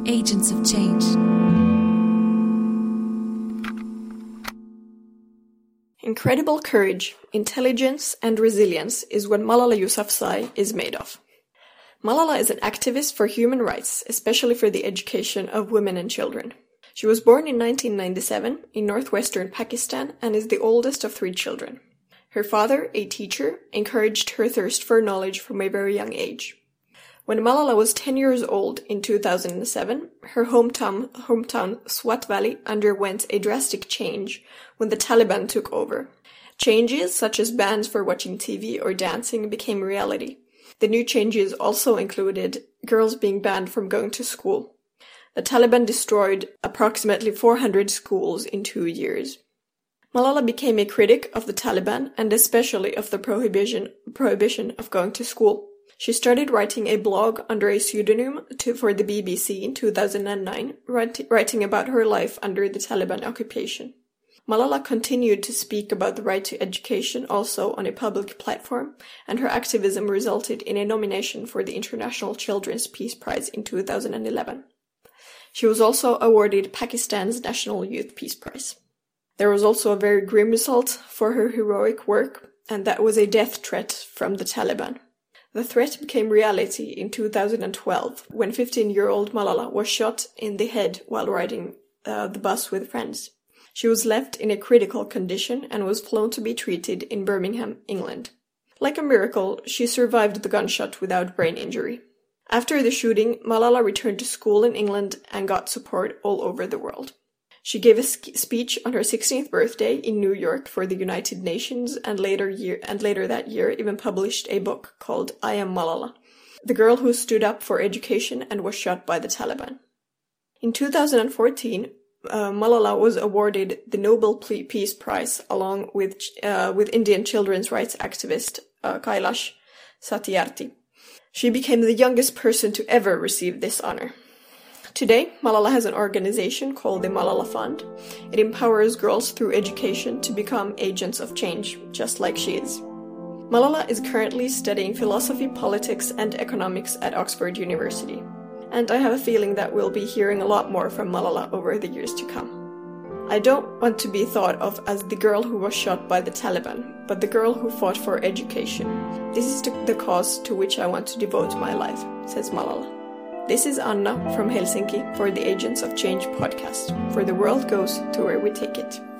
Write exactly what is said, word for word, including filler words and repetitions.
Agents of Change. Incredible courage, intelligence, and resilience is what Malala Yousafzai is made of. Malala is an activist for human rights, especially for the education of women and children. She was born in nineteen ninety-seven in northwestern Pakistan and is the oldest of three children. Her father, a teacher, encouraged her thirst for knowledge from a very young age. When Malala was ten years old in two thousand seven, her hometown, hometown Swat Valley underwent a drastic change when the Taliban took over. Changes such as bans for watching T V or dancing became reality. The new changes also included girls being banned from going to school. The Taliban destroyed approximately four hundred schools in two years. Malala became a critic of the Taliban and especially of the prohibition, prohibition of going to school. She started writing a blog under a pseudonym to, for the B B C in two thousand nine, write, writing about her life under the Taliban occupation. Malala continued to speak about the right to education also on a public platform, and her activism resulted in a nomination for the International Children's Peace Prize in two thousand eleven. She was also awarded Pakistan's National Youth Peace Prize. There was also a very grim result for her heroic work, and that was a death threat from the Taliban. The threat became reality in two thousand twelve, when fifteen-year-old Malala was shot in the head while riding uh, the bus with friends. She was left in a critical condition and was flown to be treated in Birmingham, England. Like a miracle, she survived the gunshot without brain injury. After the shooting, Malala returned to school in England and got support all over the world. She gave a speech on her sixteenth birthday in New York for the United Nations and later year and later that year even published a book called I Am Malala, the girl who stood up for education and was shot by the Taliban. In two thousand fourteen, uh, Malala was awarded the Nobel Peace Prize along with uh, with Indian children's rights activist uh, Kailash Satyarthi. She became the youngest person to ever receive this honor. Today, Malala has an organization called the Malala Fund. It empowers girls through education to become agents of change, just like she is. Malala is currently studying philosophy, politics, and economics at Oxford University. And I have a feeling that we'll be hearing a lot more from Malala over the years to come. I don't want to be thought of as the girl who was shot by the Taliban, but the girl who fought for education. This is the cause to which I want to devote my life, says Malala. This is Anna from Helsinki for the Agents of Change podcast, for the world goes to where we take it.